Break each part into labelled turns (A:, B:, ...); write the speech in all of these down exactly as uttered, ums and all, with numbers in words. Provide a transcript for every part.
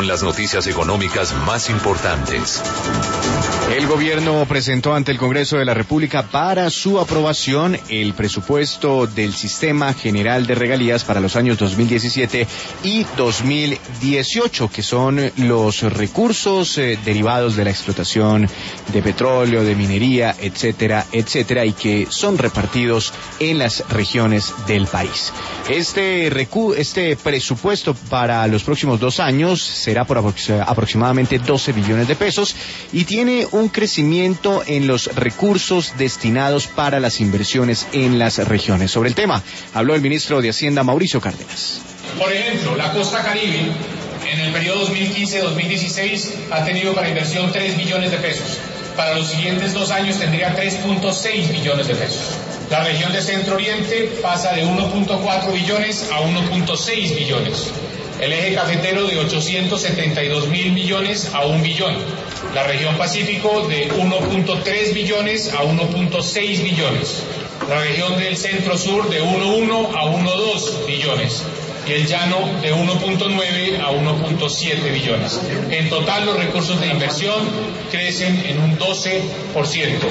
A: con las noticias económicas más importantes.
B: El gobierno presentó ante el Congreso de la República para su aprobación el presupuesto del Sistema General de Regalías para los años dos mil diecisiete y dos mil dieciocho, que son los recursos eh, derivados de la explotación de petróleo, de minería, etcétera, etcétera, y que son repartidos en las regiones del país. Este, recu este presupuesto para los próximos dos años será por aprox aproximadamente doce billones de pesos y tiene un crecimiento en los recursos destinados para las inversiones en las regiones. Sobre el tema habló el ministro de Hacienda, Mauricio Cárdenas.
C: Por ejemplo, la costa Caribe en el periodo dos mil quince a dos mil dieciséis ha tenido para inversión tres billones de pesos. Para los siguientes dos años tendría tres punto seis billones de pesos. La región de Centro Oriente pasa de uno punto cuatro billones a uno punto seis billones. El eje cafetero de ochocientos setenta y dos mil millones a un billón. La región Pacífico de uno punto tres billones a uno punto seis billones. La región del Centro Sur de uno punto uno a uno punto dos billones. Y el llano de uno punto nueve a uno punto siete billones. En total, los recursos de inversión crecen en un doce por ciento.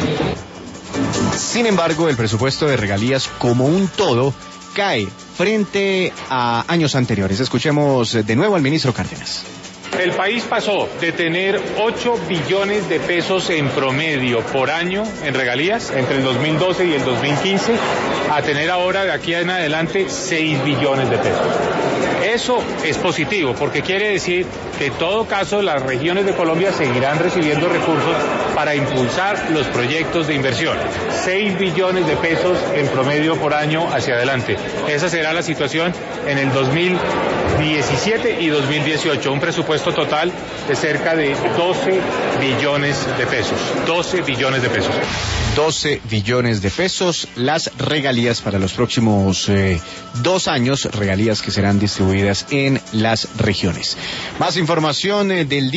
B: Sin embargo, el presupuesto de regalías como un todo cae frente a años anteriores. Escuchemos de nuevo al ministro Cárdenas.
D: El país pasó de tener ocho billones de pesos en promedio por año en regalías entre el dos mil doce y el dos mil quince a tener ahora de aquí en adelante seis billones de pesos. Eso es positivo porque quiere decir que en todo caso las regiones de Colombia seguirán recibiendo recursos para impulsar los proyectos de inversión. seis billones de pesos en promedio por año hacia adelante. Esa será la situación en el dos mil diecisiete y dos mil dieciocho, un presupuesto total de cerca de doce billones de pesos. doce billones de pesos.
B: doce billones de pesos, las regalías para los próximos eh, dos años, regalías que serán distribuidas en las regiones. Más información eh, del día.